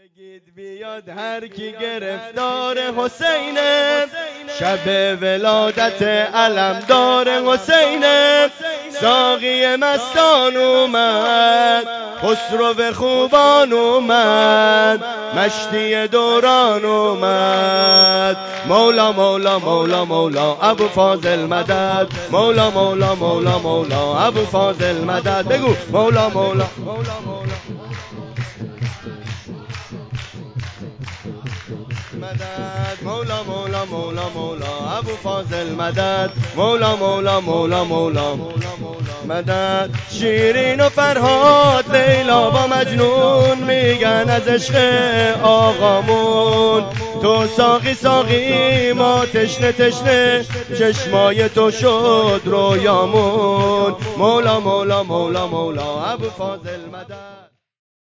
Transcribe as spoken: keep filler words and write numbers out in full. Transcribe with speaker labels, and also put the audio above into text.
Speaker 1: بگید بیاد هر کی گرفتار حسینه، شب ولادت علمدار حسینه. ساقی مستان اومد، خسرو خوبان اومد، مشتی دوران اومد. مولا مولا مولا مولا ابو فاضل مدد، مولا مولا مولا مولا ابو فاضل مدد. بگو مولا مولا مولا مولا مدد، مولا مولا مولا مولا ابو فاضل مدد، مولا مولا مولا مولا مدد. شیرین و فرهاد لیلا با مجنون میگن از عشق آقامون. تو ساقی ساقی ما تشنه تشنه، چشمای تو شد رویامون. مولا مولا مولا مولا ابو فاضل مدد.